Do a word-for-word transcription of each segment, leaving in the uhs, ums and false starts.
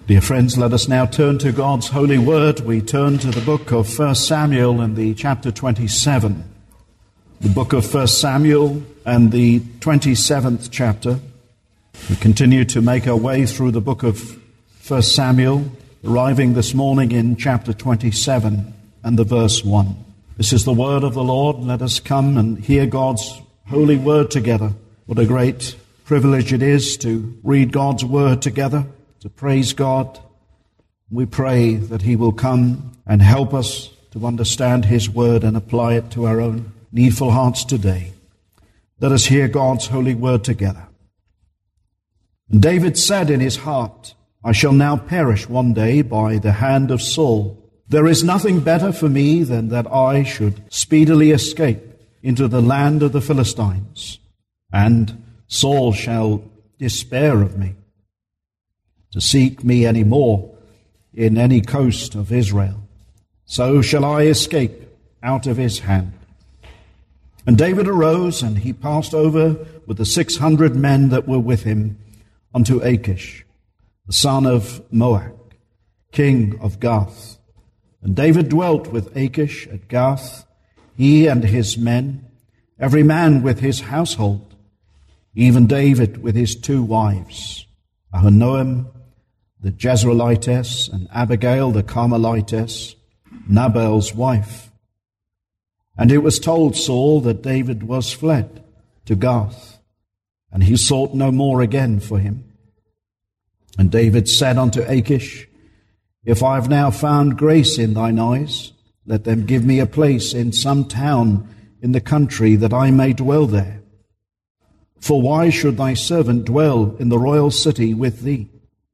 Dear friends, let us now turn to God's holy word. We turn to the book of First Samuel and the chapter twenty-seven. The book of First Samuel and the twenty-seventh chapter. We continue to make our way through the book of First Samuel, arriving this morning in chapter twenty-seven and the verse one. This is the word of the Lord. Let us come and hear God's holy word together. What a great privilege it is to read God's word together, to praise God. We pray that He will come and help us to understand His word and apply it to our own needful hearts today. Let us hear God's holy word together. And David said in his heart, I shall now perish one day by the hand of Saul. There is nothing better for me than that I should speedily escape into the land of the Philistines, and Saul shall despair of me, to seek me any more in any coast of Israel. So shall I escape out of his hand. And David arose, and he passed over with the six hundred men that were with him unto Achish, the son of Maoch, king of Gath. And David dwelt with Achish at Gath, he and his men, every man with his household, even David with his two wives, Ahinoam the Jezreelitess, and Abigail the Carmelitess, Nabal's wife. And it was told Saul that David was fled to Gath, and he sought no more again for him. And David said unto Achish, If I have now found grace in thine eyes, let them give me a place in some town in the country, that I may dwell there. For why should thy servant dwell in the royal city with thee?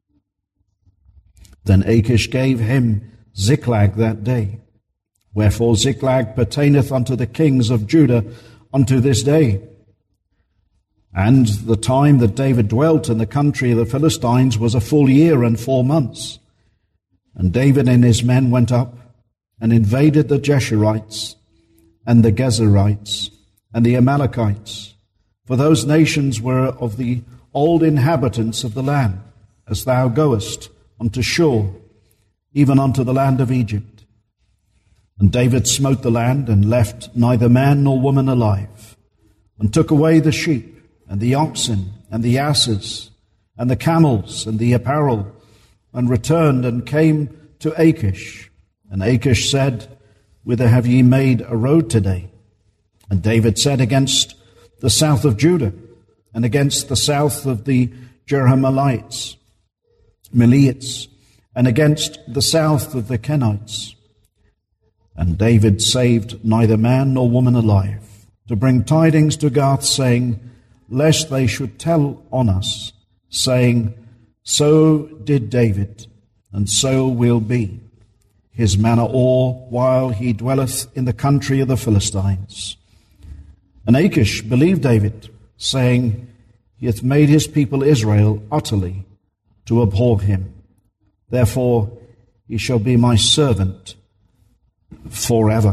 Then Achish gave him Ziklag that day. Wherefore Ziklag pertaineth unto the kings of Judah unto this day. And the time that David dwelt in the country of the Philistines was a full year and four months. And David and his men went up and invaded the Geshurites and the Gezerites and the Amalekites, for those nations were of the old inhabitants of the land, as thou goest unto Shur, even unto the land of Egypt. And David smote the land, and left neither man nor woman alive, and took away the sheep, and the oxen, and the asses, and the camels, and the apparel, and returned and came to Achish. And Achish said, Whither have ye made a road today? And David said, Against the south of Judah, and against the south of the Jerahmeelites, Melites, and against the south of the Kenites. And David saved neither man nor woman alive, to bring tidings to Gath, saying, Lest they should tell on us, saying, So did David, and so will be his manner all while he dwelleth in the country of the Philistines. And Achish believed David, saying, He hath made his people Israel utterly to abhor him. Therefore he shall be my servant forever.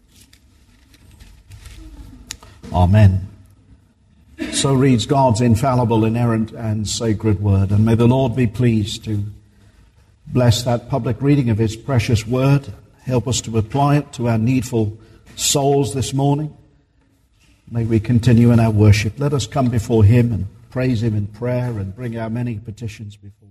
Amen. So reads God's infallible, inerrant, and sacred word. And may the Lord be pleased to bless that public reading of His precious word. Help us to apply it to our needful souls this morning. May we continue in our worship. Let us come before Him and praise Him in prayer and bring our many petitions before Him.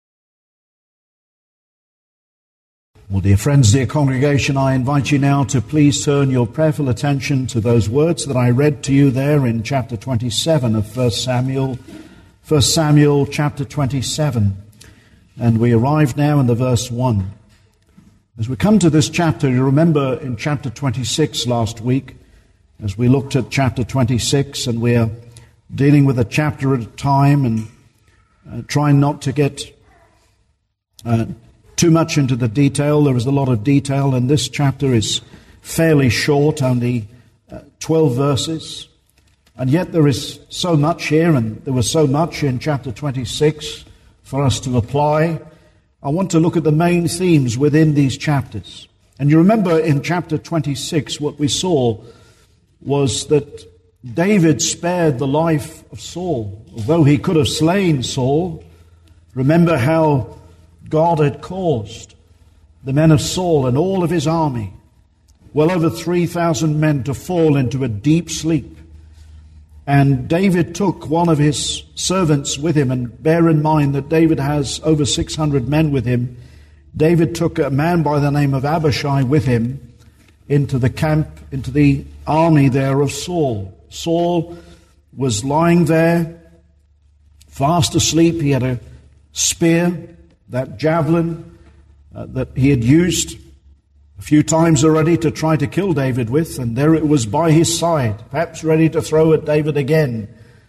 Well, dear friends, dear congregation, I invite you now to please turn your prayerful attention to those words that I read to you there in chapter twenty-seven of First Samuel. First Samuel chapter twenty-seven. And we arrive now in the verse one. As we come to this chapter, you remember in chapter twenty-six last week, as we looked at chapter twenty-six, and we're dealing with a chapter at a time and uh, trying not to get uh, too much into the detail. There is a lot of detail, and this chapter is fairly short, only uh, twelve verses. And yet there is so much here, and there was so much in chapter twenty-six for us to apply. I want to look at the main themes within these chapters. And you remember in chapter twenty-six, what we saw was that David spared the life of Saul. Although he could have slain Saul, remember how God had caused the men of Saul and all of his army, well over three thousand men, to fall into a deep sleep. And David took one of his servants with him, and bear in mind that David has over six hundred men with him. David took a man by the name of Abishai with him into the camp, into the army there of Saul. Saul was lying there, fast asleep. He had a spear, that javelin uh, that he had used a few times already to try to kill David with, and there it was by his side, perhaps ready to throw at David again.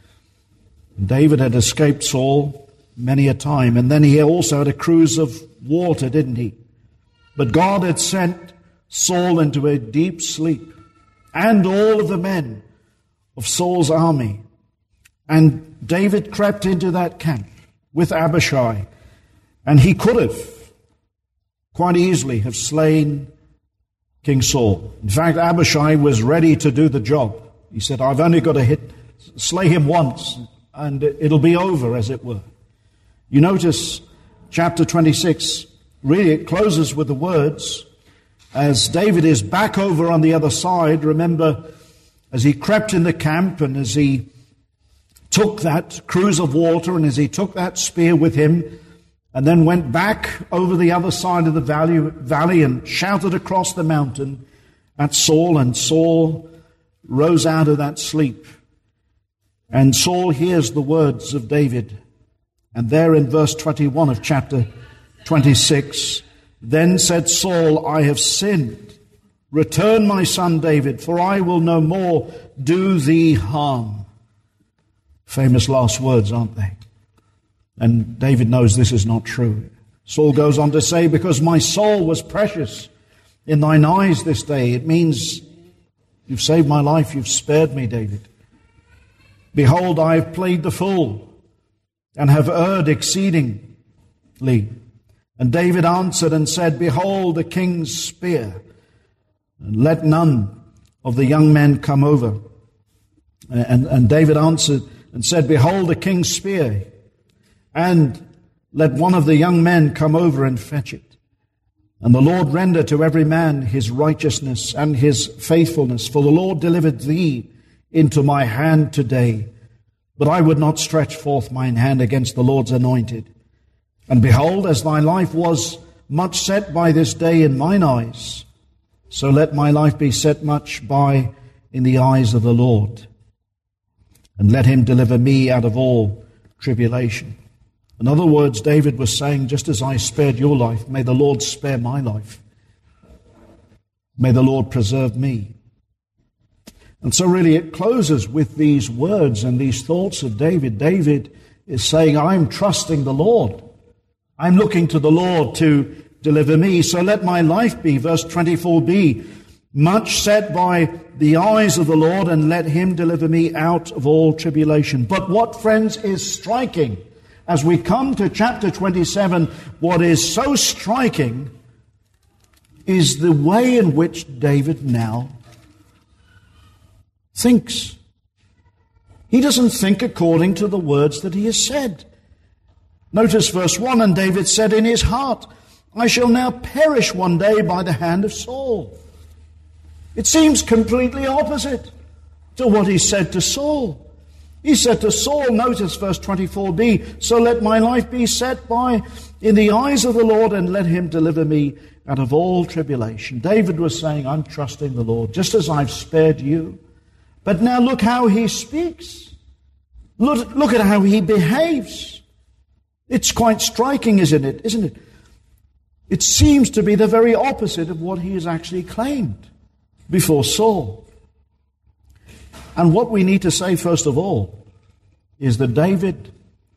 David had escaped Saul many a time, and then he also had a cruse of water, didn't he? But God had sent Saul into a deep sleep, and all of the men of Saul's army. And David crept into that camp with Abishai, and he could have quite easily have slain King Saul. In fact, Abishai was ready to do the job. He said, I've only got to hit, slay him once, and it'll be over, as it were. You notice chapter twenty-six, really it closes with the words, as David is back over on the other side. Remember, as he crept in the camp, and as he took that cruse of water, and as he took that spear with him, and then went back over the other side of the valley, valley and shouted across the mountain at Saul, and Saul rose out of that sleep. And Saul hears the words of David. And there in verse twenty-one of chapter twenty-six, then said Saul, I have sinned. Return, my son David, for I will no more do thee harm. Famous last words, aren't they? And David knows this is not true. Saul goes on to say, because my soul was precious in thine eyes this day. It means you've saved my life, you've spared me, David. Behold, I have played the fool and have erred exceedingly. And David answered and said, behold the king's spear, and let none of the young men come over. And, and David answered and said, behold the king's spear, and let one of the young men come over and fetch it. And the Lord render to every man his righteousness and his faithfulness, for the Lord delivered thee into my hand today. But I would not stretch forth mine hand against the Lord's anointed. And behold, as thy life was much set by this day in mine eyes, so let my life be set much by in the eyes of the Lord. And let him deliver me out of all tribulation. In other words, David was saying, just as I spared your life, may the Lord spare my life. May the Lord preserve me. And so really it closes with these words and these thoughts of David. David is saying, I'm trusting the Lord. I'm looking to the Lord to deliver me. So let my life be, verse twenty-four b, much set by the eyes of the Lord, and let him deliver me out of all tribulation. But what, friends, is striking as we come to chapter twenty-seven, what is so striking is the way in which David now thinks. He doesn't think according to the words that he has said. Notice verse one, and David said in his heart, I shall now perish one day by the hand of Saul. It seems completely opposite to what he said to Saul. He said to Saul, notice verse twenty-four b, so let my life be set by in the eyes of the Lord, and let him deliver me out of all tribulation. David was saying, I'm trusting the Lord, just as I've spared you. But now look how he speaks. Look, look at how he behaves. It's quite striking, isn't it? Isn't it? It seems to be the very opposite of what he has actually claimed before Saul. And what we need to say, first of all, is that David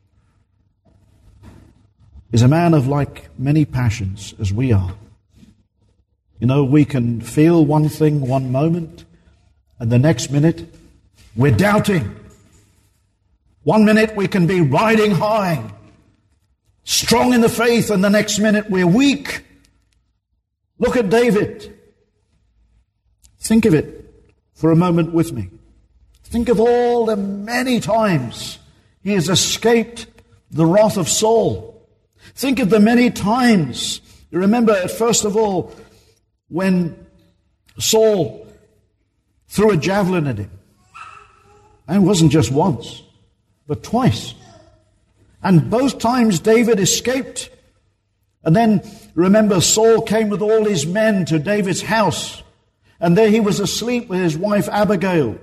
is a man of like many passions as we are. You know, we can feel one thing one moment, and the next minute we're doubting. One minute we can be riding high, strong in the faith, and the next minute we're weak. Look at David. Think of it for a moment with me. Think of all the many times he has escaped the wrath of Saul. Think of the many times. You remember, first of all, when Saul threw a javelin at him. And it wasn't just once, but twice. And both times David escaped. And then, remember, Saul came with all his men to David's house. And there he was asleep with his wife Abigail.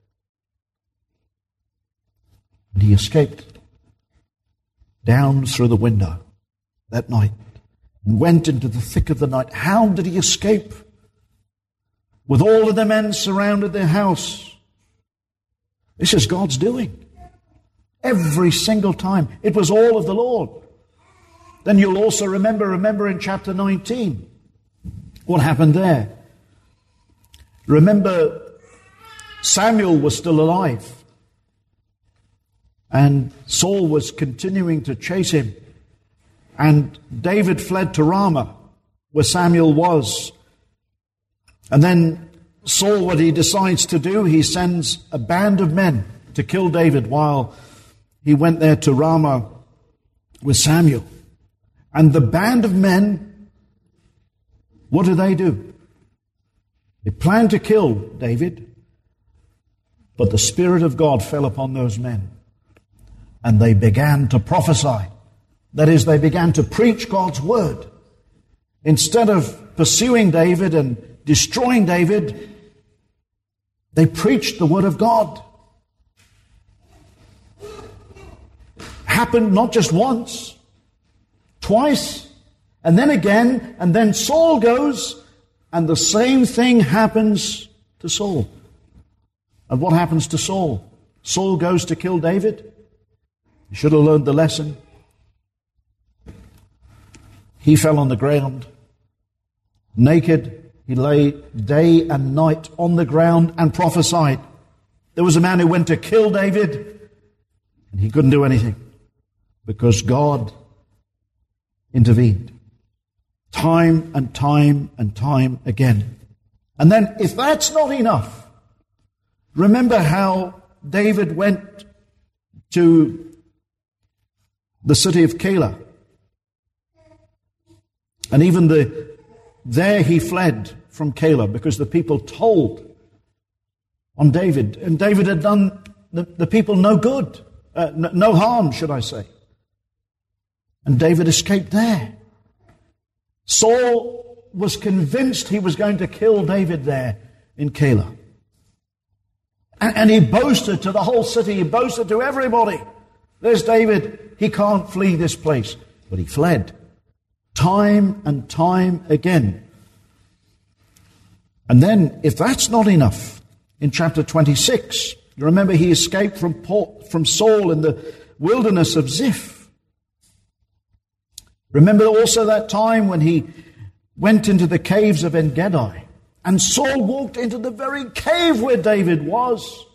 And he escaped down through the window that night and went into the thick of the night. How did he escape? With all of the men surrounded their house. This is God's doing. Every single time. It was all of the Lord. Then you'll also remember, remember in chapter nineteen, what happened there. Remember, Samuel was still alive. And Saul was continuing to chase him. And David fled to Ramah, where Samuel was. And then Saul, what he decides to do, he sends a band of men to kill David while he went there to Ramah with Samuel. And the band of men, what do they do? They plan to kill David, but the Spirit of God fell upon those men. And they began to prophesy. That is, they began to preach God's word. Instead of pursuing David and destroying David, they preached the word of God. Happened not just once, twice, and then again, and then Saul goes, and the same thing happens to Saul. And what happens to Saul? Saul goes to kill David. He should have learned the lesson. He fell on the ground, naked. He lay day and night on the ground and prophesied. There was a man who went to kill David, and he couldn't do anything because God intervened. Time and time and time again. And then, if that's not enough, remember how David went to the city of Keilah. And even the there he fled from Keilah because the people told on David. And David had done the, the people no good, uh, no, no harm, should I say. And David escaped there. Saul was convinced he was going to kill David there in Keilah. And, and he boasted to the whole city, he boasted to everybody. There's David, he can't flee this place. But he fled. Time and time again. And then, if that's not enough, in chapter twenty-six, you remember he escaped from Paul, from Saul in the wilderness of Ziph. Remember also that time when he went into the caves of En-Gedi, and Saul walked into the very cave where David was.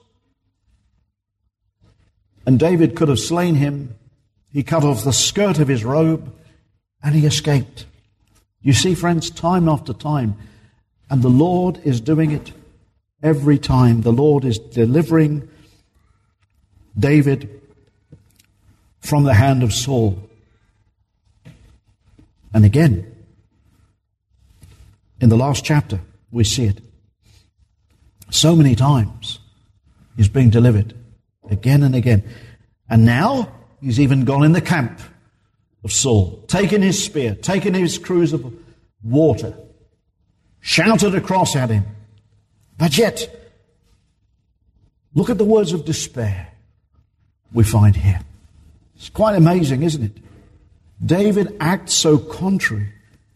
And David could have slain him. He cut off the skirt of his robe, and he escaped. You see, friends, time after time. And the Lord is doing it every time. The Lord is delivering David from the hand of Saul. And again, in the last chapter, we see it. So many times he's being delivered again and again. And now he's even gone in the camp of Saul, taken his spear, taken his cruse of water, shouted across at him. But yet, look at the words of despair we find here. It's quite amazing, isn't it? David acts so contrary.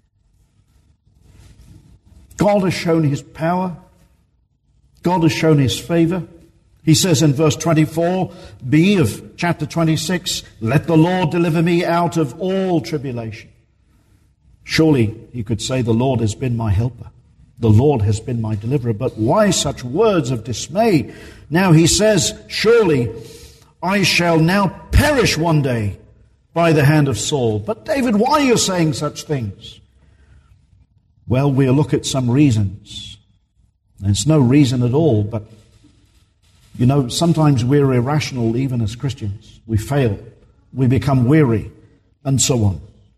God has shown his power. God has shown his favor. He says in verse twenty-four b of chapter twenty-six, "Let the Lord deliver me out of all tribulation." Surely he could say, "The Lord has been my helper. The Lord has been my deliverer." But why such words of dismay? Now he says, "Surely I shall now perish one day by the hand of Saul." But David, why are you saying such things? Well, we'll look at some reasons. And it's no reason at all, but you know, sometimes we're irrational even as Christians. We fail. We become weary, and so on.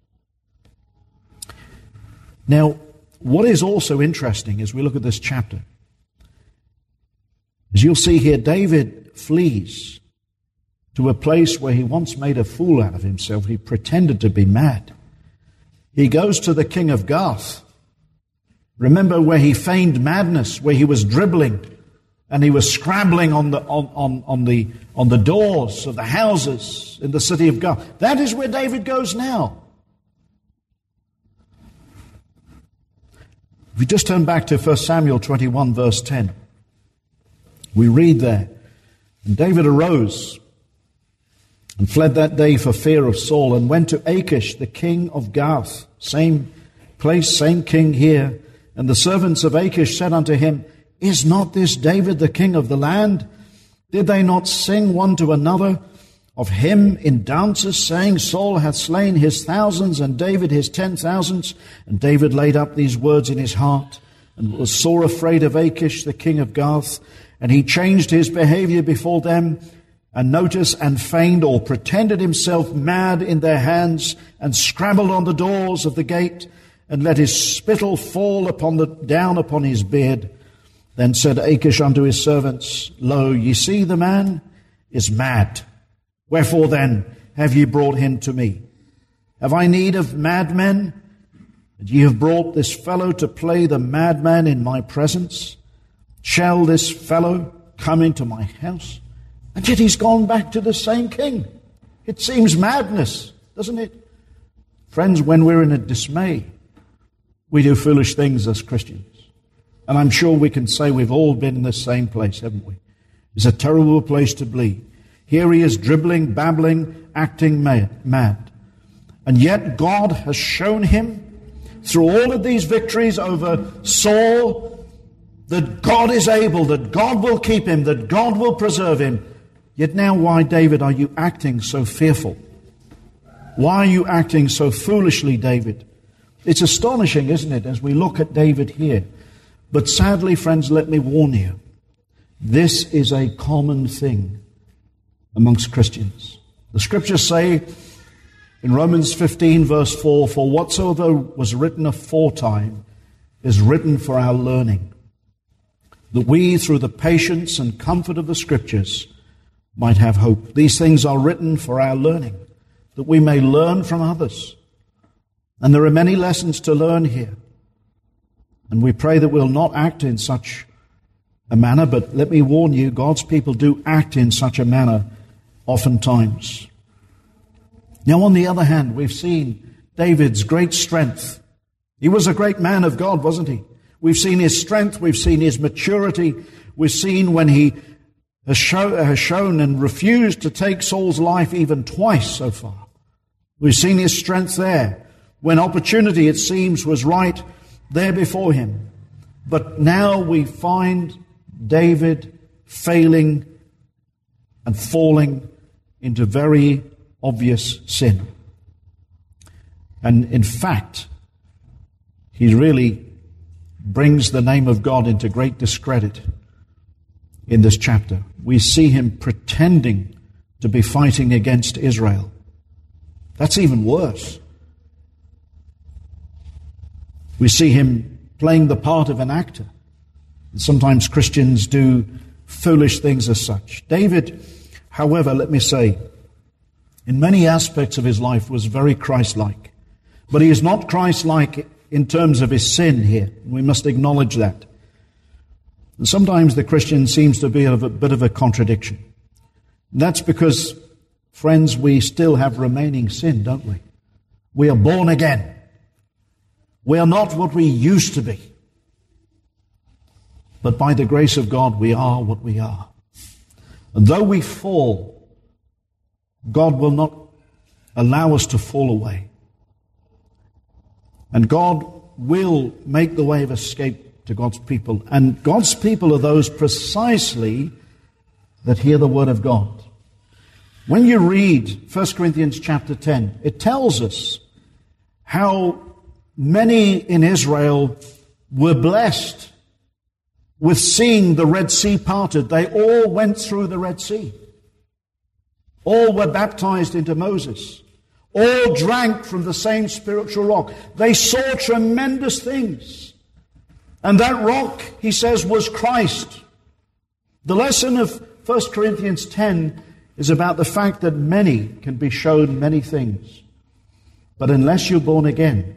Now, what is also interesting as we look at this chapter, as you'll see here, David flees to a place where he once made a fool out of himself. He pretended to be mad. He goes to the king of Gath. Remember where he feigned madness, where he was dribbling and he was scrambling on the on, on, on the on the doors of the houses in the city of Gath. That is where David goes now. If we just turn back to First Samuel twenty-one, verse ten, we read there, and David arose and fled that day for fear of Saul, and went to Achish, the king of Gath. Same place, same king here. And the servants of Achish said unto him, Is not this David the king of the land? Did they not sing one to another of him in dances, saying, Saul hath slain his thousands, and David his ten thousands? And David laid up these words in his heart, and was sore afraid of Achish, the king of Gath. And he changed his behavior before them, and noticed and feigned or pretended himself mad in their hands, and scrambled on the doors of the gate, and let his spittle fall upon the down upon his beard. Then said Achish unto his servants, Lo, ye see the man is mad. Wherefore then have ye brought him to me? Have I need of madmen? That ye have brought this fellow to play the madman in my presence? Shall this fellow come into my house? And yet he's gone back to the same king. It seems madness, doesn't it? Friends, when we're in a dismay, we do foolish things as Christians. And I'm sure we can say we've all been in the same place, haven't we? It's a terrible place to be. Here he is dribbling, babbling, acting mad. And yet God has shown him through all of these victories over Saul that God is able, that God will keep him, that God will preserve him. Yet now, why, David, are you acting so fearful? Why are you acting so foolishly, David? It's astonishing, isn't it, as we look at David here. But sadly, friends, let me warn you, this is a common thing amongst Christians. The scriptures say in Romans fifteen, verse four, For whatsoever was written aforetime is written for our learning, that we, through the patience and comfort of the scriptures, might have hope. These things are written for our learning, that we may learn from others. And there are many lessons to learn here. And we pray that we'll not act in such a manner, but let me warn you, God's people do act in such a manner oftentimes. Now, on the other hand, we've seen David's great strength. He was a great man of God, wasn't he? We've seen his strength, we've seen his maturity, we've seen when he has, show, has shown and refused to take Saul's life even twice so far. We've seen his strength there, when opportunity, it seems, was right there before him. But now we find David failing and falling into very obvious sin. And in fact, he really brings the name of God into great discredit in this chapter. We see him pretending to be fighting against Israel. That's even worse. We see him playing the part of an actor. And sometimes Christians do foolish things as such. David, however, let me say, in many aspects of his life was very Christ-like. But he is not Christ-like in terms of his sin here. We must acknowledge that. And sometimes the Christian seems to be a bit of a contradiction. And that's because, friends, we still have remaining sin, don't we? We are born again. We are not what we used to be. But by the grace of God, we are what we are. And though we fall, God will not allow us to fall away. And God will make the way of escape to God's people. And God's people are those precisely that hear the word of God. When you read First Corinthians chapter ten, it tells us how many in Israel were blessed with seeing the Red Sea parted. They all went through the Red Sea. All were baptized into Moses. All drank from the same spiritual rock. They saw tremendous things. And that rock, he says, was Christ. The lesson of First Corinthians ten is about the fact that many can be shown many things. But unless you're born again,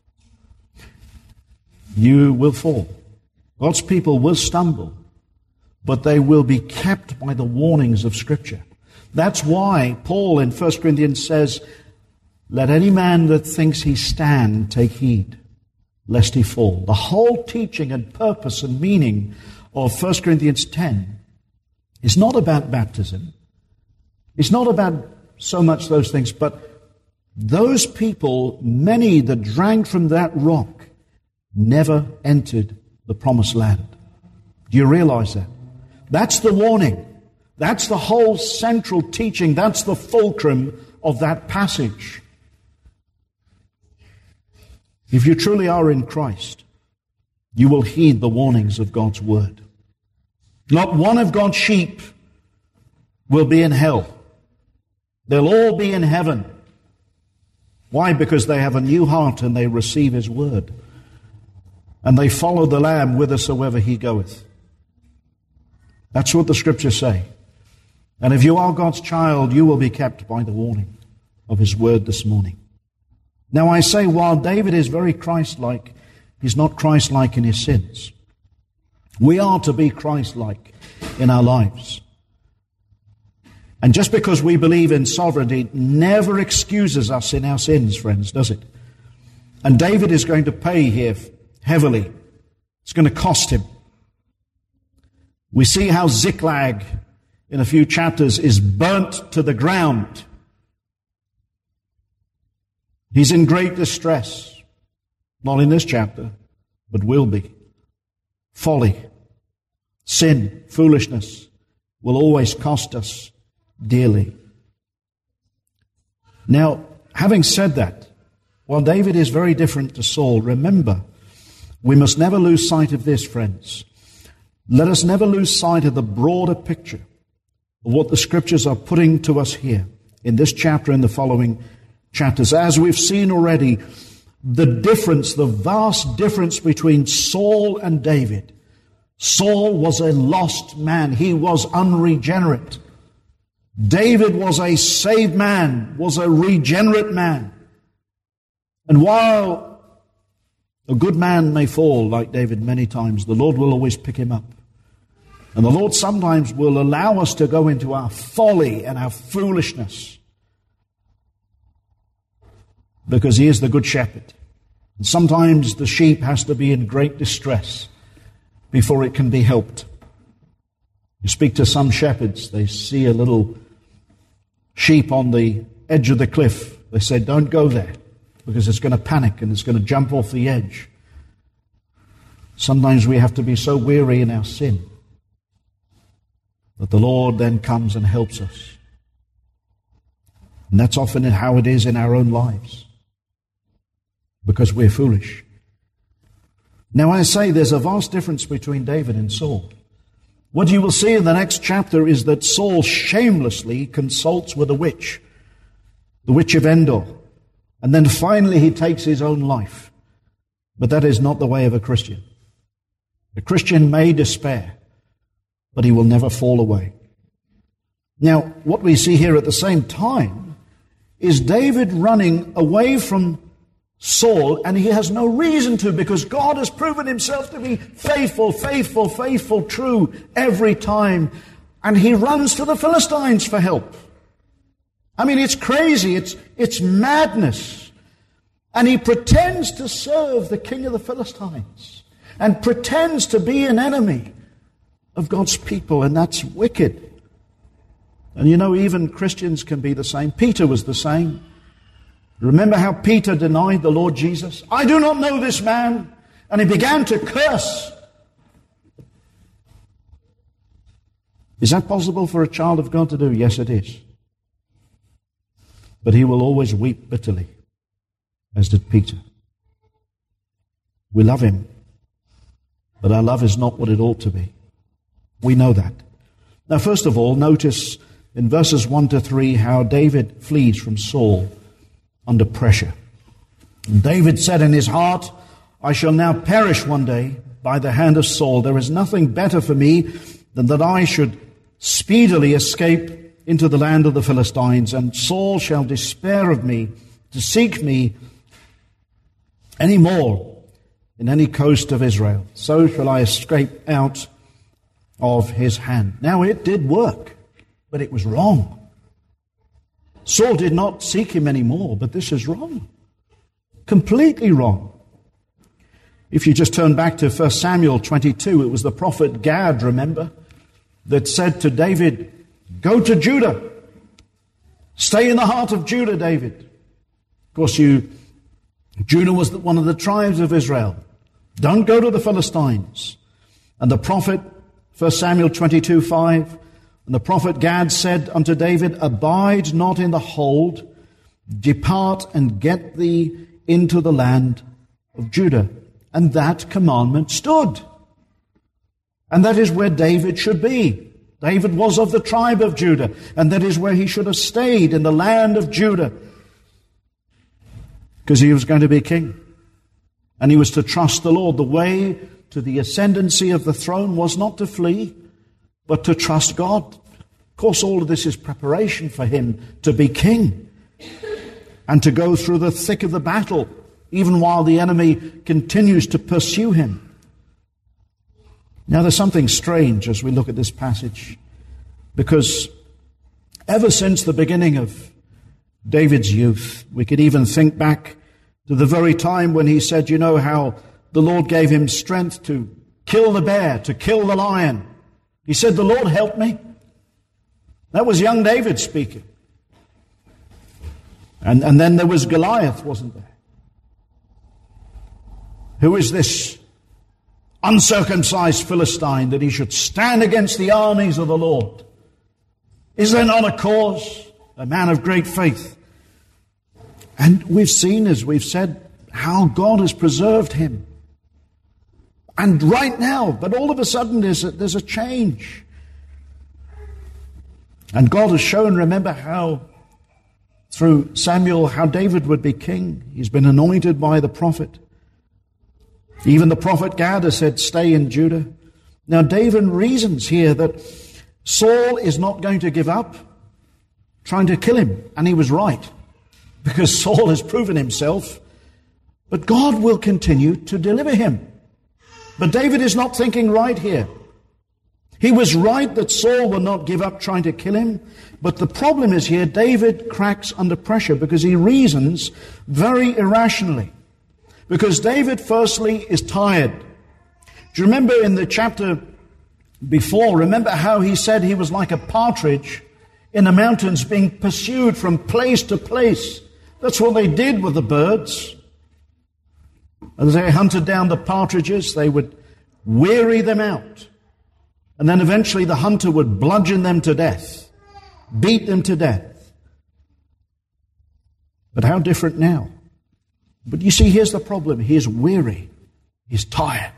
you will fall. God's people will stumble, but they will be kept by the warnings of Scripture. That's why Paul in First Corinthians says, let any man that thinks he stand take heed, lest he fall. The whole teaching and purpose and meaning of First Corinthians ten is not about baptism. It's not about so much those things, but those people, many that drank from that rock, never entered the promised land. Do you realize that? That's the warning. That's the whole central teaching. That's the fulcrum of that passage. If you truly are in Christ, you will heed the warnings of God's word. Not one of God's sheep will be in hell. They'll all be in heaven. Why? Because they have a new heart and they receive His word. And they follow the Lamb whithersoever He goeth. That's what the Scriptures say. And if you are God's child, you will be kept by the warning of His word this morning. Now I say, while David is very Christ-like, he's not Christ-like in his sins. We are to be Christ-like in our lives. And just because we believe in sovereignty never excuses us in our sins, friends, does it? And David is going to pay here heavily. It's going to cost him. We see how Ziklag, in a few chapters, is burnt to the ground. He's in great distress. Not in this chapter, but will be. Folly, sin, foolishness will always cost us dearly. Now, having said that, while David is very different to Saul, remember, we must never lose sight of this, friends. Let us never lose sight of the broader picture of what the Scriptures are putting to us here in this chapter and the following chapters. As we've seen already, the difference, the vast difference between Saul and David. Saul was a lost man. He was unregenerate. David was a saved man, was a regenerate man. And while a good man may fall, like David many times, the Lord will always pick him up. And the Lord sometimes will allow us to go into our folly and our foolishness, because He is the good shepherd. And sometimes the sheep has to be in great distress before it can be helped. You speak to some shepherds, they see a little sheep on the edge of the cliff. They say, don't go there, because it's going to panic and it's going to jump off the edge. Sometimes we have to be so weary in our sin that the Lord then comes and helps us. And that's often how it is in our own lives, because we're foolish. Now I say there's a vast difference between David and Saul. What you will see in the next chapter is that Saul shamelessly consults with a witch, the witch of Endor. And then finally he takes his own life. But that is not the way of a Christian. A Christian may despair, but he will never fall away. Now, what we see here at the same time is David running away from Saul, and he has no reason to, because God has proven Himself to be faithful, faithful, faithful, true every time. And he runs to the Philistines for help. I mean, it's crazy. It's, it's madness. And he pretends to serve the king of the Philistines and pretends to be an enemy of God's people, and that's wicked. And you know, even Christians can be the same. Peter was the same. Remember how Peter denied the Lord Jesus? I do not know this man. And he began to curse. Is that possible for a child of God to do? Yes, it is. But he will always weep bitterly, as did Peter. We love him, but our love is not what it ought to be. We know that. Now, first of all, notice in verses one to three how David flees from Saul under pressure. And David said in his heart, I shall now perish one day by the hand of Saul. There is nothing better for me than that I should speedily escape into the land of the Philistines, and Saul shall despair of me to seek me any more in any coast of Israel. So shall I escape out of his hand. Now it did work, but it was wrong. Saul did not seek him anymore, but this is wrong. Completely wrong. If you just turn back to First Samuel twenty-two, it was the prophet Gad, remember, that said to David, go to Judah. Stay in the heart of Judah, David. Of course, you, Judah was one of the tribes of Israel. Don't go to the Philistines. And the prophet, First Samuel twenty-two five, and the prophet Gad said unto David, abide not in the hold, depart and get thee into the land of Judah. And that commandment stood. And that is where David should be. David was of the tribe of Judah, and that is where he should have stayed, in the land of Judah, because he was going to be king. And he was to trust the Lord. The way to the ascendancy of the throne was not to flee, but to trust God. Of course, all of this is preparation for him to be king and to go through the thick of the battle, even while the enemy continues to pursue him. Now, there's something strange as we look at this passage, because ever since the beginning of David's youth, we could even think back to the very time when he said, you know, how the Lord gave him strength to kill the bear, to kill the lion. He said, the Lord helped me. That was young David speaking. And, and then there was Goliath, wasn't there? Who is this uncircumcised Philistine that he should stand against the armies of the Lord? Is there not a cause? A man of great faith. And we've seen, as we've said, how God has preserved him. And right now, but all of a sudden there's a, there's a change. And God has shown, remember how through Samuel, how David would be king. He's been anointed by the prophet. Even the prophet Gad has said, stay in Judah. Now David reasons here that Saul is not going to give up trying to kill him. And he was right, because Saul has proven himself. But God will continue to deliver him. But David is not thinking right here. He was right that Saul will not give up trying to kill him. But the problem is here, David cracks under pressure because he reasons very irrationally. Because David, firstly, is tired. Do you remember in the chapter before, remember how he said he was like a partridge in the mountains being pursued from place to place? That's what they did with the birds. As they hunted down the partridges, they would weary them out. And then eventually the hunter would bludgeon them to death, beat them to death. But how different now? But you see, here's the problem. He is weary. He's tired.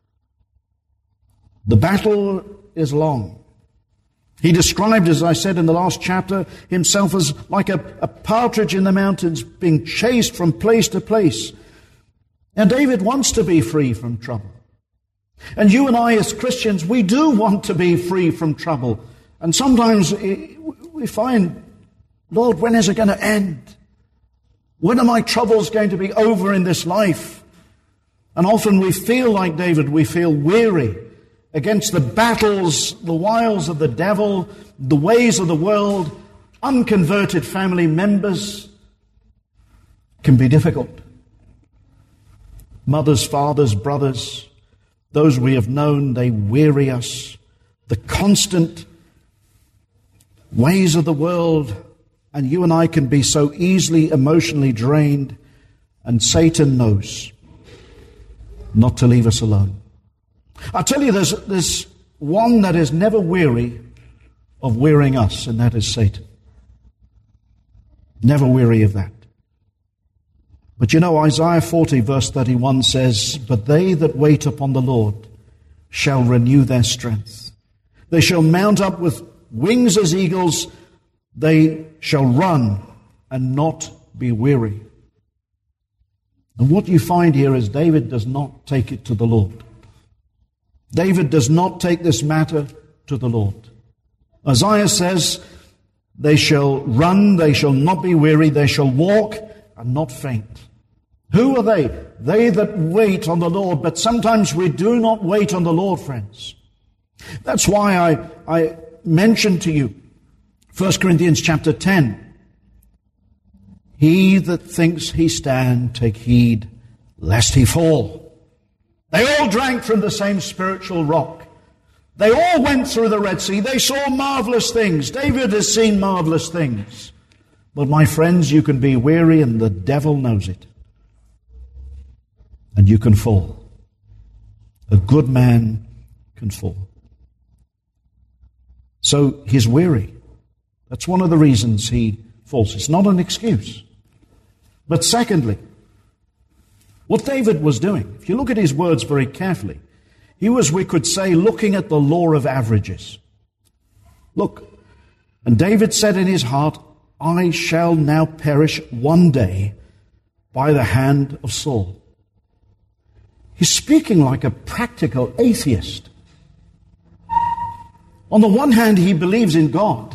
The battle is long. He described, as I said in the last chapter, himself as like a, a partridge in the mountains being chased from place to place. Now, David wants to be free from trouble. And you and I as Christians, we do want to be free from trouble. And sometimes we find, Lord, when is it going to end? When are my troubles going to be over in this life? And often we feel like David, we feel weary against the battles, the wiles of the devil, the ways of the world. Unconverted family members can be difficult. Mothers, fathers, brothers, those we have known, they weary us. The constant ways of the world, and you and I can be so easily emotionally drained, and Satan knows not to leave us alone. I tell you, there's, there's one that is never weary of wearying us, and that is Satan. Never weary of that. But you know, Isaiah forty verse thirty-one says, but they that wait upon the Lord shall renew their strength. They shall mount up with wings as eagles. They shall run and not be weary. And what you find here is David does not take it to the Lord. David does not take this matter to the Lord. Isaiah says, they shall run, they shall not be weary, they shall walk and not faint. Who are they? They that wait on the Lord. But sometimes we do not wait on the Lord, friends. That's why I, I mentioned to you First Corinthians chapter ten. He that thinks he stand, take heed lest he fall. They all drank from the same spiritual rock. They all went through the Red Sea. They saw marvelous things. David has seen marvelous things. But my friends, you can be weary and the devil knows it. And you can fall. A good man can fall. So he's weary. That's one of the reasons he falls. It's not an excuse. But secondly, what David was doing, if you look at his words very carefully, he was, we could say, looking at the law of averages. Look, and David said in his heart, I shall now perish one day by the hand of Saul. He's speaking like a practical atheist. On the one hand, he believes in God.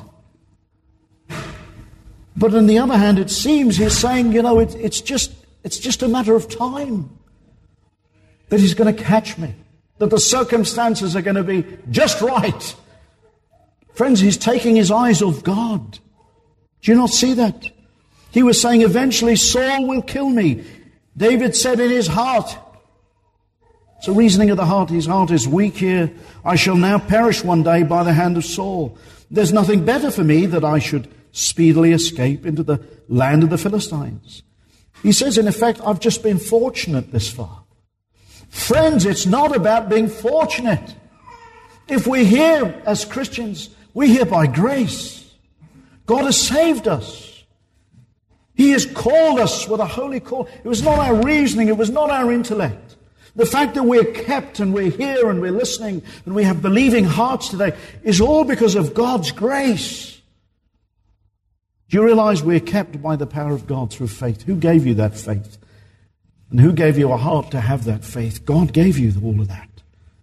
But on the other hand, it seems he's saying, you know, it, it's just it's just a matter of time that he's going to catch me, that the circumstances are going to be just right. Friends, he's taking his eyes off God. Do you not see that? He was saying, eventually Saul will kill me. David said in his heart, it's a reasoning of the heart. His heart is weak here. I shall now perish one day by the hand of Saul. There's nothing better for me that I should speedily escape into the land of the Philistines. He says, in effect, I've just been fortunate this far. Friends, it's not about being fortunate. If we're here as Christians, we're here by grace. God has saved us. He has called us with a holy call. It was not our reasoning. It was not our intellect. The fact that we're kept and we're here and we're listening and we have believing hearts today is all because of God's grace. Do you realize we're kept by the power of God through faith? Who gave you that faith? And who gave you a heart to have that faith? God gave you all of that.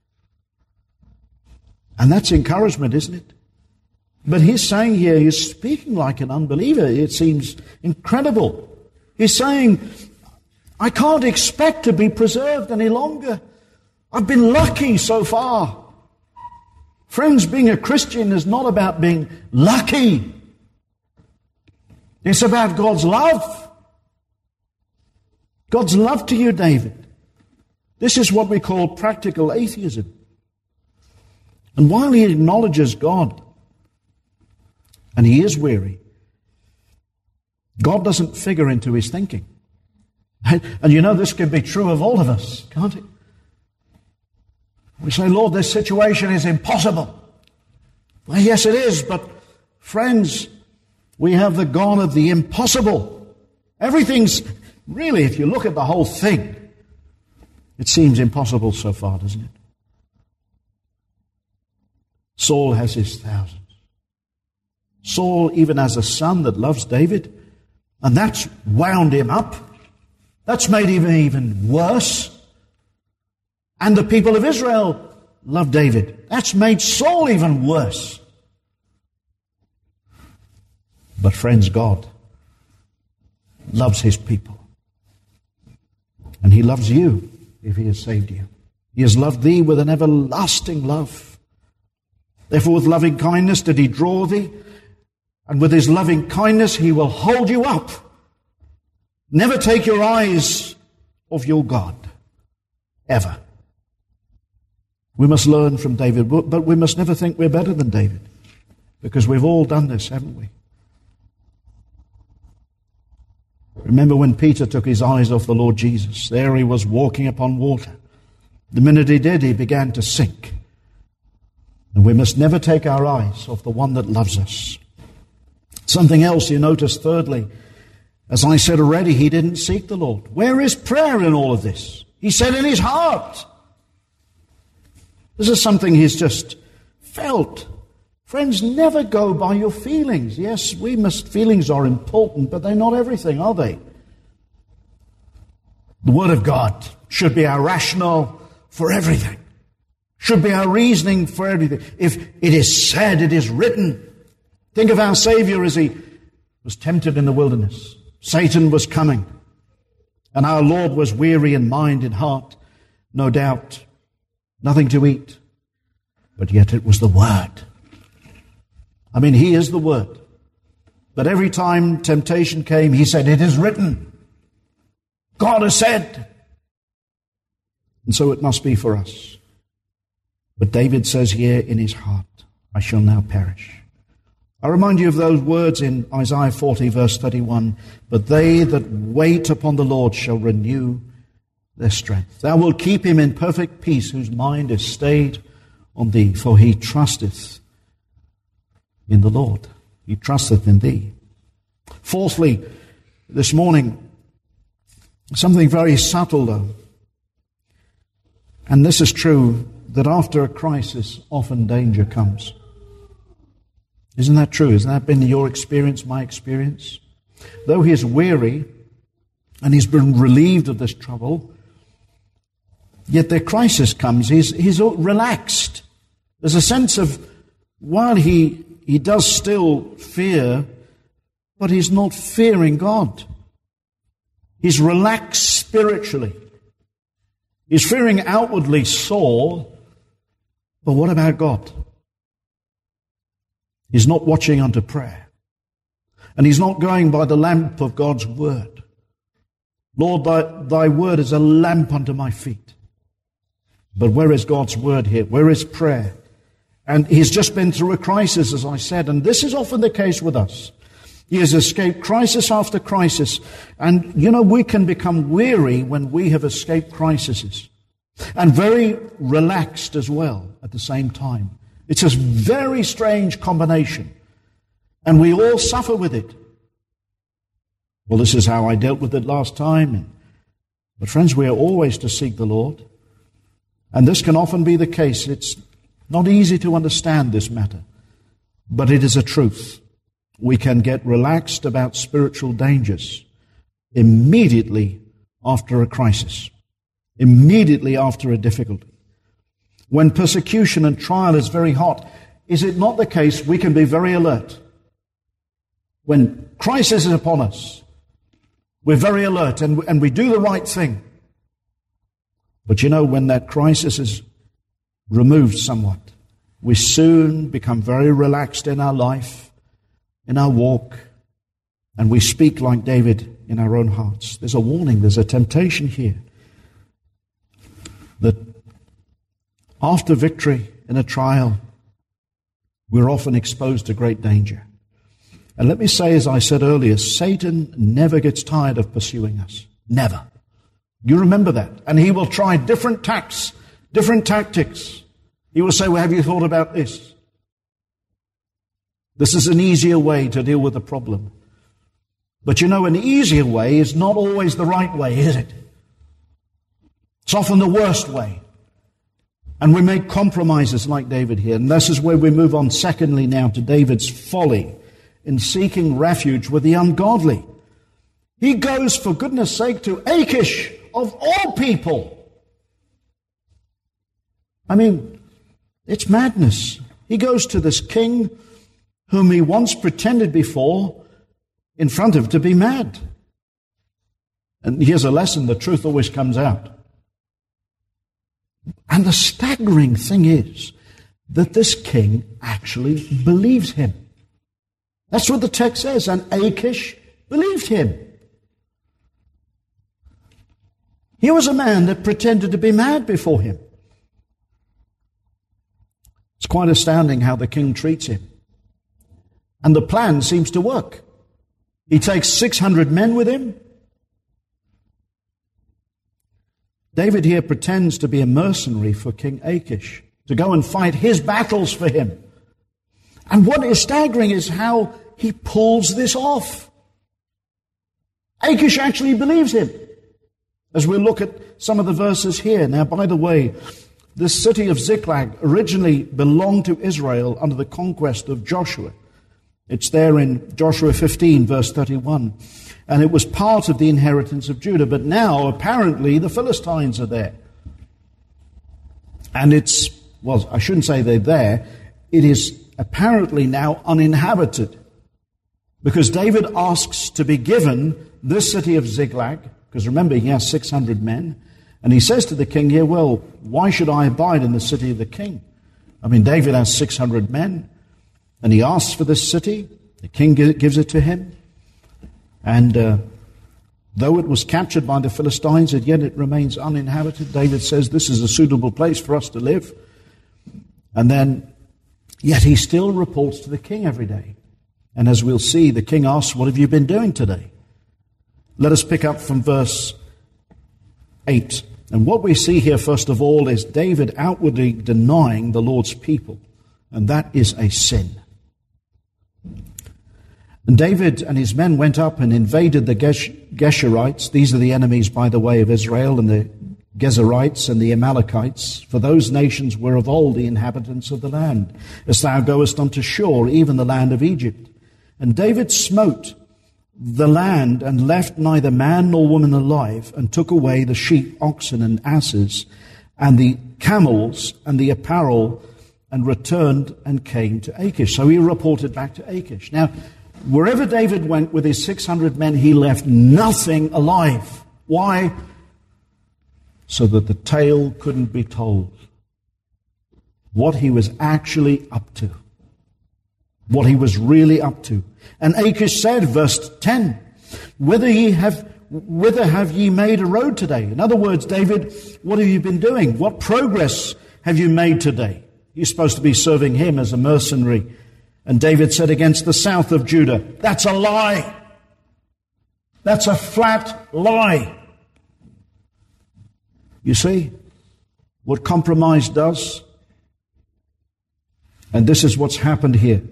And that's encouragement, isn't it? But he's saying here, he's speaking like an unbeliever. It seems incredible. He's saying, I can't expect to be preserved any longer. I've been lucky so far. Friends, being a Christian is not about being lucky. It's about God's love. God's love to you, David. This is what we call practical atheism. And while he acknowledges God, and he is weary, God doesn't figure into his thinking. And, and you know, this can be true of all of us, can't it? We say, Lord, this situation is impossible. Well, yes, it is, but friends, we have the God of the impossible. Everything's, really, if you look at the whole thing, it seems impossible so far, doesn't it? Saul has his thousands. Saul even has a son that loves David, and that's wound him up. That's made him even worse. And the people of Israel love David. That's made Saul even worse. But friends, God loves his people. And he loves you if he has saved you. He has loved thee with an everlasting love. Therefore with loving kindness did he draw thee, and with his loving kindness he will hold you up. Never take your eyes off your God. Ever. We must learn from David, but we must never think we're better than David, because we've all done this, haven't we? Remember when Peter took his eyes off the Lord Jesus? There he was walking upon water. The minute he did, he began to sink. And we must never take our eyes off the one that loves us. Something else you notice, thirdly, as I said already, he didn't seek the Lord. Where is prayer in all of this? He said in his heart. This is something he's just felt. Friends, never go by your feelings. Yes, we must, feelings are important, but they're not everything, are they? The Word of God should be our rationale for everything. Should be our reasoning for everything. If it is said, it is written. Think of our Savior as he was tempted in the wilderness. Satan was coming. And our Lord was weary in mind and heart, no doubt. Nothing to eat. But yet it was the Word. I mean, He is the Word. But every time temptation came, He said, it is written. God has said. And so it must be for us. But David says here in his heart, I shall now perish. I remind you of those words in Isaiah forty, verse thirty-one. But they that wait upon the Lord shall renew their strength. Thou wilt keep him in perfect peace, whose mind is stayed on thee, for he trusteth in the Lord. He trusteth in thee. Fourthly, this morning, something very subtle though. And this is true, that after a crisis, often danger comes. Isn't that true? Hasn't that been your experience, my experience? Though he is weary and he's been relieved of this trouble, yet the crisis comes, he's, he's relaxed. There's a sense of, while he, he does still fear, but he's not fearing God. He's relaxed spiritually. He's fearing outwardly Saul, but what about God? He's not watching unto prayer. And he's not going by the lamp of God's word. Lord, thy, thy word is a lamp unto my feet. But where is God's word here? Where is prayer? And he's just been through a crisis, as I said, and this is often the case with us. He has escaped crisis after crisis. And, you know, we can become weary when we have escaped crises. And very relaxed as well at the same time. It's a very strange combination. And we all suffer with it. Well, this is how I dealt with it last time. But friends, we are always to seek the Lord. And this can often be the case. It's not easy to understand this matter. But it is a truth. We can get relaxed about spiritual dangers immediately after a crisis. Immediately after a difficulty. When persecution and trial is very hot, is it not the case we can be very alert? When crisis is upon us, we're very alert and, and we do the right thing. But you know, when that crisis is removed somewhat, we soon become very relaxed in our life, in our walk, and we speak like David in our own hearts. There's a warning, there's a temptation here. That after victory in a trial, we're often exposed to great danger. And let me say, as I said earlier, Satan never gets tired of pursuing us. Never. You remember that. And he will try different tacks, different tactics. He will say, well, have you thought about this? This is an easier way to deal with the problem. But you know, an easier way is not always the right way, is it? It's often the worst way. And we make compromises like David here. And this is where we move on secondly now to David's folly in seeking refuge with the ungodly. He goes, for goodness sake, to Achish, of all people. I mean, it's madness. He goes to this king whom he once pretended before in front of to be mad. And here's a lesson, the truth always comes out. And the staggering thing is that this king actually believes him. That's what the text says, and Achish believed him. He was a man that pretended to be mad before him. It's quite astounding how the king treats him. And the plan seems to work. He takes six hundred men with him. David here pretends to be a mercenary for King Achish, to go and fight his battles for him. And what is staggering is how he pulls this off. Achish actually believes him. As we look at some of the verses here. Now, by the way, This city of Ziklag originally belonged to Israel under the conquest of Joshua. It's there in Joshua fifteen, verse thirty-one. And it was part of the inheritance of Judah. But now, apparently, the Philistines are there. And it's, well, I shouldn't say they're there. It is apparently now uninhabited. Because David asks to be given this city of Ziklag, because remember, he has six hundred men. And he says to the king here, well, why should I abide in the city of the king? I mean, David has six hundred men, and he asks for this city. The king gives it to him. And uh, though it was captured by the Philistines, and yet it remains uninhabited. David says, this is a suitable place for us to live. And then, yet he still reports to the king every day. And as we'll see, the king asks, what have you been doing today? Let us pick up from verse eight. And what we see here, first of all, is David outwardly denying the Lord's people. And that is a sin. And David and his men went up and invaded the Gesh- Geshurites. These are the enemies, by the way, of Israel, and the Gezerites and the Amalekites. For those nations were of old the inhabitants of the land, as thou goest unto Shur, even the land of Egypt. And David smote the land and left neither man nor woman alive, and took away the sheep, oxen, and asses, and the camels, and the apparel, and returned and came to Achish. So he reported back to Achish. Now, wherever David went with his six hundred men, he left nothing alive. Why? So that the tale couldn't be told. What he was actually up to. What he was really up to. And Achish said, verse ten, Whither ye have, whither have ye made a road today? In other words, David, what have you been doing? What progress have you made today? You're supposed to be serving him as a mercenary. And David said, against the south of Judah. That's a lie. That's a flat lie. You see what compromise does? And this is what's happened here.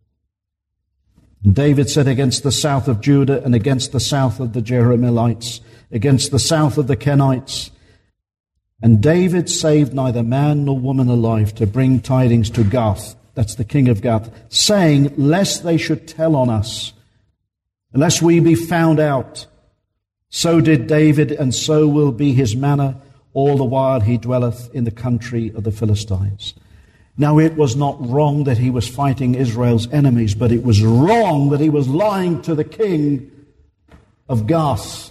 David said, against the south of Judah, and against the south of the Jerahmeelites, against the south of the Kenites. And David saved neither man nor woman alive to bring tidings to Gath, that's the king of Gath, saying, lest they should tell on us, lest we be found out. So did David, and so will be his manner all the while he dwelleth in the country of the Philistines. Now, it was not wrong that he was fighting Israel's enemies, but it was wrong that he was lying to the king of Gath.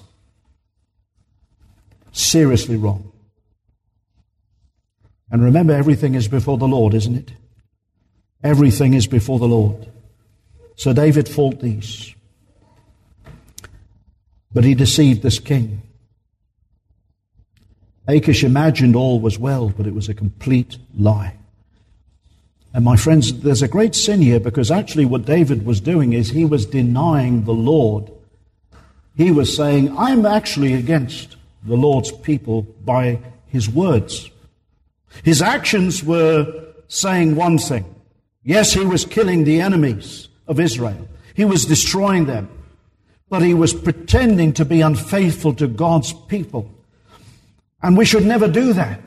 Seriously wrong. And remember, everything is before the Lord, isn't it? Everything is before the Lord. So David fought these. But he deceived this king. Achish imagined all was well, but it was a complete lie. And my friends, there's a great sin here, because actually what David was doing is he was denying the Lord. He was saying, I'm actually against the Lord's people by his words. His actions were saying one thing. Yes, he was killing the enemies of Israel. He was destroying them. But he was pretending to be unfaithful to God's people. And we should never do that.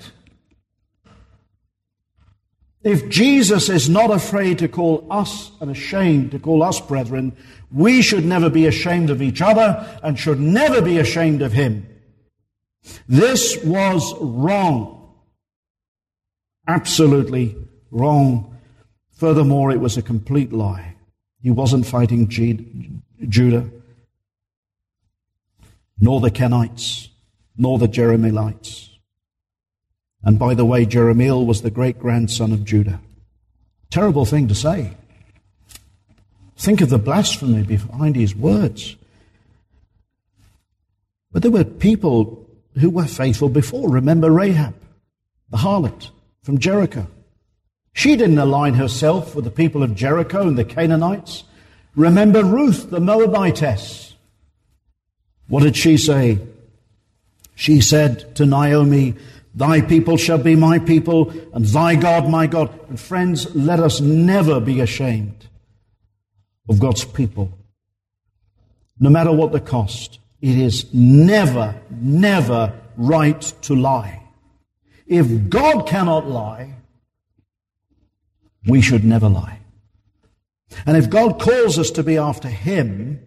If Jesus is not afraid to call us and ashamed to call us brethren, we should never be ashamed of each other and should never be ashamed of him. This was wrong. Absolutely wrong. Furthermore, it was a complete lie. He wasn't fighting Judah, nor the Kenites, nor the Jerahmeelites. And by the way, Jerahmeel was the great-grandson of Judah. Terrible thing to say. Think of the blasphemy behind his words. But there were people who were faithful before. Remember Rahab, the harlot from Jericho. She didn't align herself with the people of Jericho and the Canaanites. Remember Ruth, the Moabitess. What did she say? She said to Naomi, thy people shall be my people, and thy God my God. And friends, let us never be ashamed of God's people. No matter what the cost, it is never, never right to lie. If God cannot lie, we should never lie. And if God calls us to be after Him,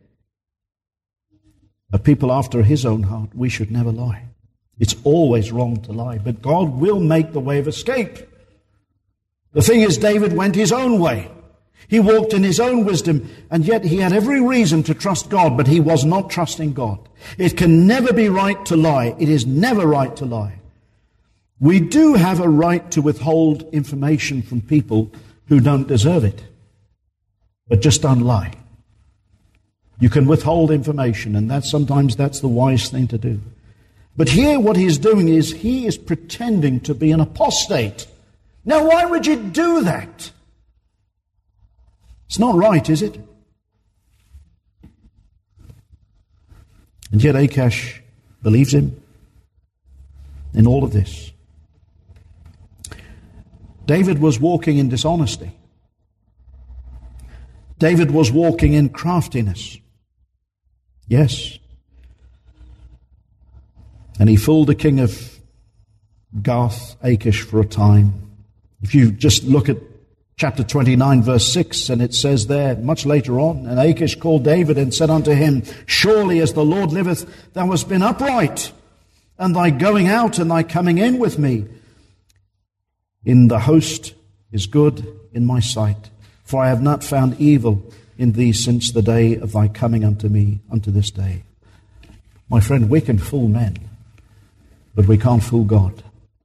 a people after His own heart, we should never lie. It's always wrong to lie, but God will make the way of escape. The thing is, David went his own way. He walked in his own wisdom, and yet he had every reason to trust God, but he was not trusting God. It can never be right to lie. It is never right to lie. We do have a right to withhold information from people who don't deserve it, but just don't lie. You can withhold information, and that's sometimes that's the wise thing to do. But here what he's doing is he is pretending to be an apostate. Now, why would you do that? It's not right, is it? And yet Achash believes him in all of this. David was walking in dishonesty. David was walking in craftiness. Yes. And he fooled the king of Gath, Achash, for a time. If you just look at chapter twenty-nine, verse six, and it says there, much later on, and Achash called David and said unto him, Surely as the Lord liveth, thou hast been upright, and thy going out and thy coming in with me in the host is good in my sight. For I have not found evil in thee since the day of thy coming unto me unto this day. My friend, we can fool men, but we can't fool God.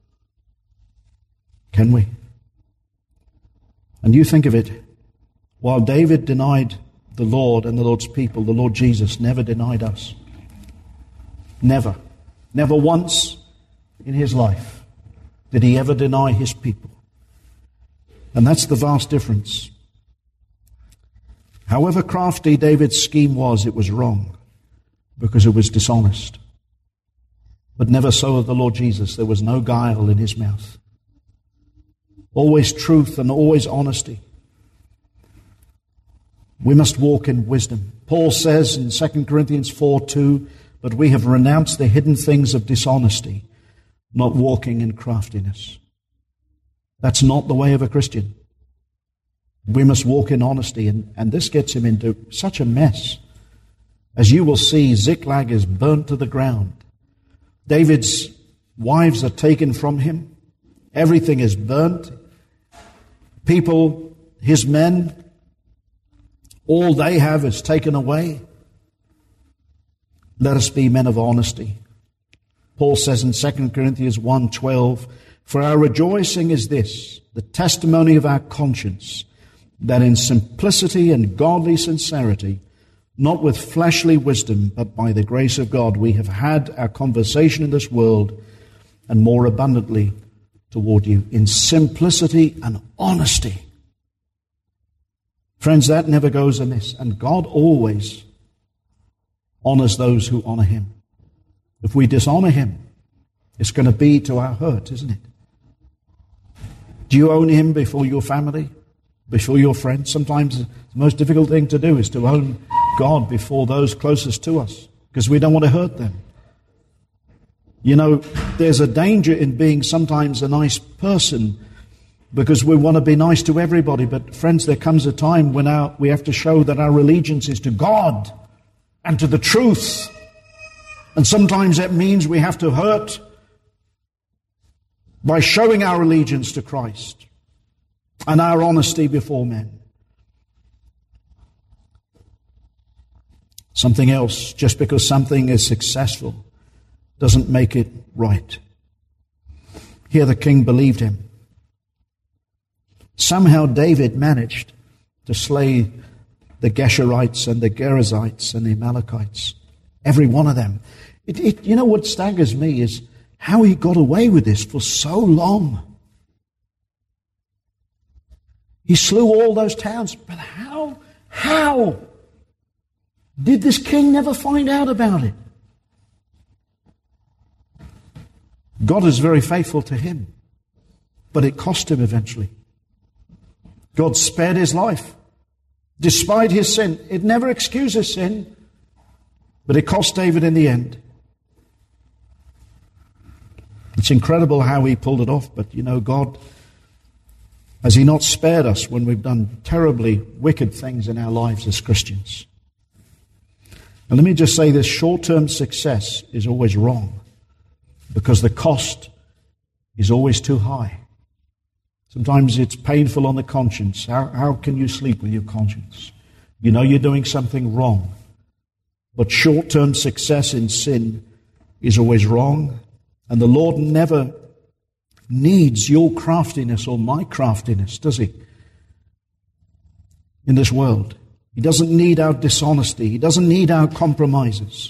Can we? And you think of it, while David denied the Lord and the Lord's people, the Lord Jesus never denied us. Never. Never once in his life did he ever deny his people. And that's the vast difference. However crafty David's scheme was, it was wrong because it was dishonest. But never so of the Lord Jesus. There was no guile in his mouth. Always truth and always honesty. We must walk in wisdom. Paul says in Second Corinthians four two, but we have renounced the hidden things of dishonesty, not walking in craftiness. That's not the way of a Christian. We must walk in honesty, and, and this gets him into such a mess. As you will see, Ziklag is burnt to the ground. David's wives are taken from him. Everything is burnt. People, his men, all they have is taken away. Let us be men of honesty. Paul says in Second Corinthians one twelve, for our rejoicing is this, the testimony of our conscience, that in simplicity and godly sincerity, not with fleshly wisdom, but by the grace of God, we have had our conversation in this world, and more abundantly toward you, in simplicity and honesty. Friends, that never goes amiss, and God always honors those who honor Him. If we dishonor Him, it's going to be to our hurt, isn't it? Do you own Him before your family, before your friends? Sometimes the most difficult thing to do is to own God before those closest to us, because we don't want to hurt them. You know, there's a danger in being sometimes a nice person because we want to be nice to everybody. But friends, there comes a time when our, we have to show that our allegiance is to God and to the truth. And sometimes that means we have to hurt by showing our allegiance to Christ and our honesty before men. Something else, just because something is successful doesn't make it right. Here the king believed him. Somehow David managed to slay the Geshurites and the Gerizzites and the Amalekites. Every one of them. It, it, you know what staggers me is how he got away with this for so long. He slew all those towns. But how? How? Did this king never find out about it? God is very faithful to him, but it cost him eventually. God spared his life, despite his sin. It never excuses sin, but it cost David in the end. It's incredible how he pulled it off, but you know, God, has he not spared us when we've done terribly wicked things in our lives as Christians? And let me just say this, short-term success is always wrong because the cost is always too high. Sometimes it's painful on the conscience. How, how can you sleep with your conscience? You know you're doing something wrong. But short-term success in sin is always wrong. And the Lord never needs your craftiness or my craftiness, does he? In this world. He doesn't need our dishonesty. He doesn't need our compromises.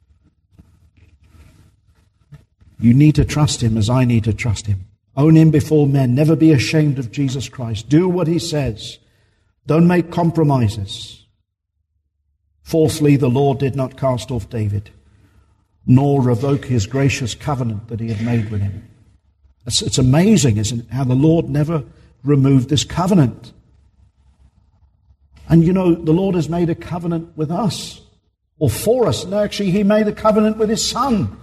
You need to trust him as I need to trust him. Own him before men. Never be ashamed of Jesus Christ. Do what he says. Don't make compromises. Fourthly, the Lord did not cast off David, nor revoke his gracious covenant that he had made with him. It's, it's amazing, isn't it, how the Lord never removed this covenant. And you know, the Lord has made a covenant with us, or for us. No, actually, he made a covenant with his Son.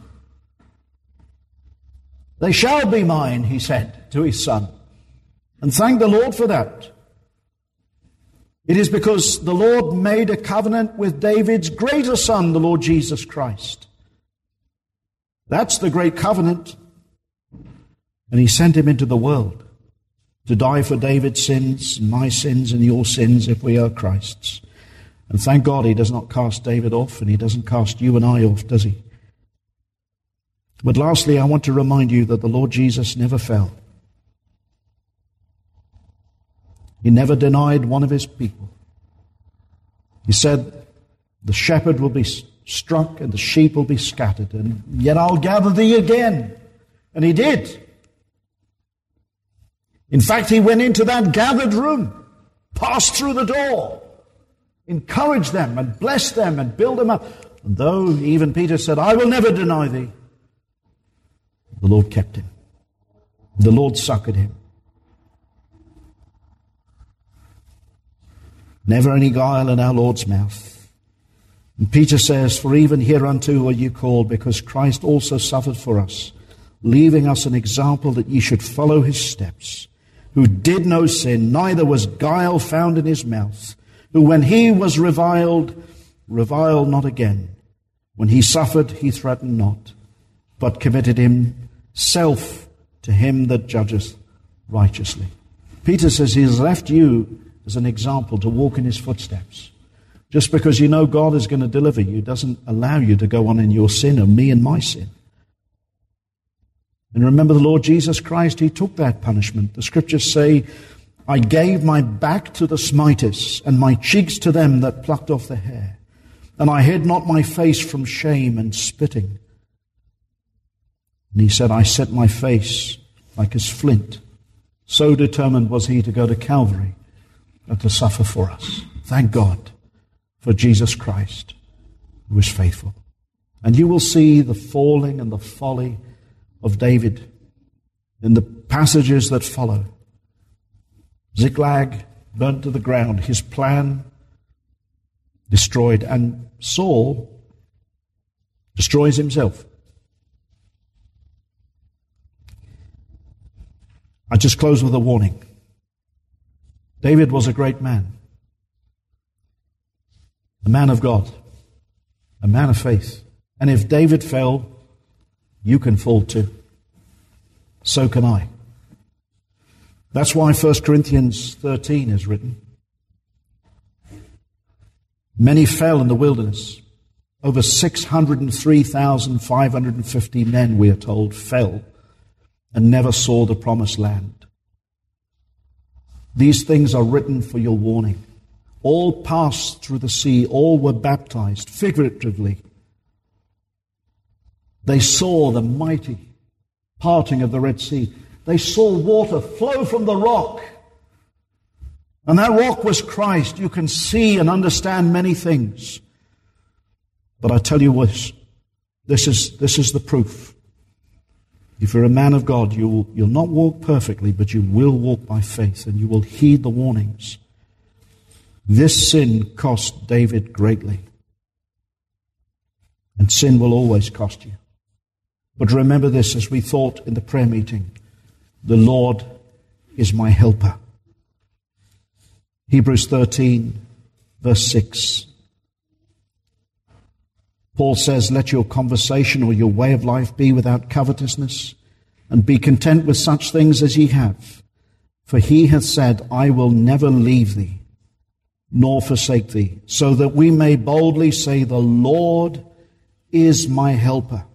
They shall be mine, he said to his Son. And thank the Lord for that. It is because the Lord made a covenant with David's greater son, the Lord Jesus Christ. That's the great covenant. And he sent him into the world to die for David's sins, and my sins, and your sins if we are Christ's. And thank God he does not cast David off, and he doesn't cast you and I off, does he? But lastly, I want to remind you that the Lord Jesus never fell. He never denied one of his people. He said, the shepherd will be struck and the sheep will be scattered, and yet I'll gather thee again. And he did. In fact, he went into that gathered room, passed through the door, encouraged them and blessed them and built them up. And though even Peter said, I will never deny thee, the Lord kept him. The Lord succored him. Never any guile in our Lord's mouth. And Peter says, for even hereunto are you called, because Christ also suffered for us, leaving us an example that ye should follow his steps, who did no sin, neither was guile found in his mouth, who when he was reviled, reviled not again. When he suffered, he threatened not, but committed himself to him that judgeth righteously. Peter says he has left you as an example to walk in his footsteps. Just because you know God is going to deliver you doesn't allow you to go on in your sin or me and my sin. And remember the Lord Jesus Christ, he took that punishment. The scriptures say, I gave my back to the smiters and my cheeks to them that plucked off the hair. And I hid not my face from shame and spitting. And he said, I set my face like as flint. So determined was he to go to Calvary and to suffer for us. Thank God for Jesus Christ, who is faithful. And you will see the falling and the folly of David in the passages that follow. Ziklag burnt to the ground, his plan destroyed, and Saul destroys himself. I just close with a warning. David was a great man, a man of God, a man of faith. And if David fell, you can fall too. So can I. That's why First Corinthians thirteen is written. Many fell in the wilderness. Over six hundred three thousand five hundred fifty men, we are told, fell and never saw the promised land. These things are written for your warning. All passed through the sea, all were baptized, figuratively. They saw the mighty parting of the Red Sea. They saw water flow from the rock. And that rock was Christ. You can see and understand many things. But I tell you what, this is, this is the proof. If you're a man of God, you'll, you'll not walk perfectly, but you will walk by faith, and you will heed the warnings. This sin cost David greatly. And sin will always cost you. But remember this as we thought in the prayer meeting. The Lord is my helper. Hebrews thirteen, verse six. Paul says, let your conversation or your way of life be without covetousness, and be content with such things as ye have. For he hath said, I will never leave thee, nor forsake thee, so that we may boldly say, the Lord is my helper,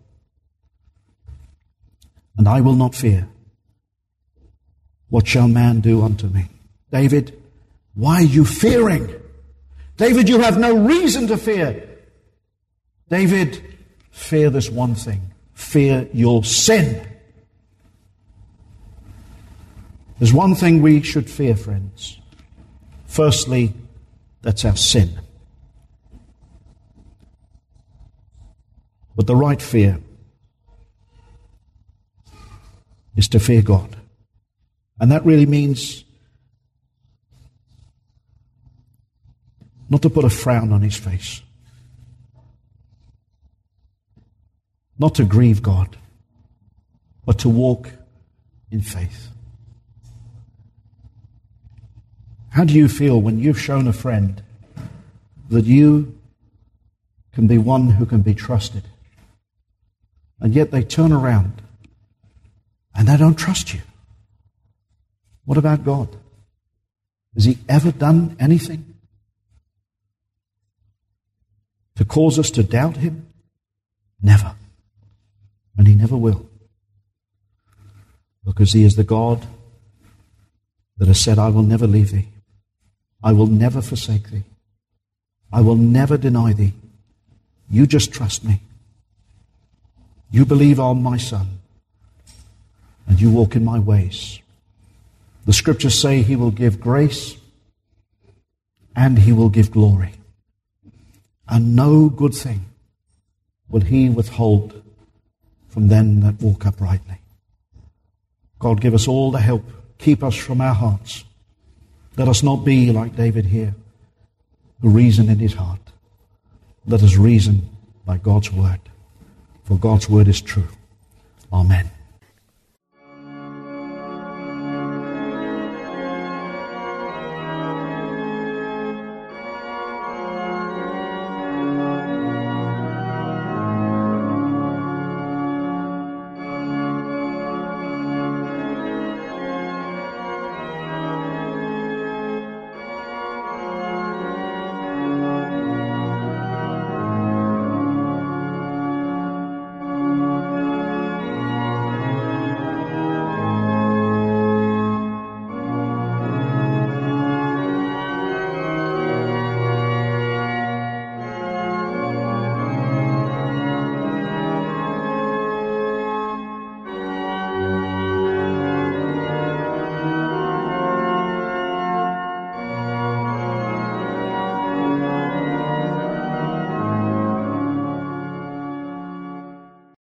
and I will not fear. What shall man do unto me? David, why are you fearing? David, you have no reason to fear. David, fear this one thing. Fear your sin. There's one thing we should fear, friends. Firstly, that's our sin. But the right fear is to fear God. And that really means not to put a frown on his face. Not to grieve God, but to walk in faith. How do you feel when you've shown a friend that you can be one who can be trusted, and yet they turn around and they don't trust you? What about God? Has he ever done anything to cause us to doubt him? Never. And he never will. Because he is the God that has said, I will never leave thee. I will never forsake thee. I will never deny thee. You just trust me. You believe on my Son. And you walk in my ways. The scriptures say he will give grace and he will give glory. And no good thing will he withhold from them that walk uprightly. God, give us all the help. Keep us from our hearts. Let us not be like David here, who reasoned in his heart. Let us reason by God's word, for God's word is true. Amen.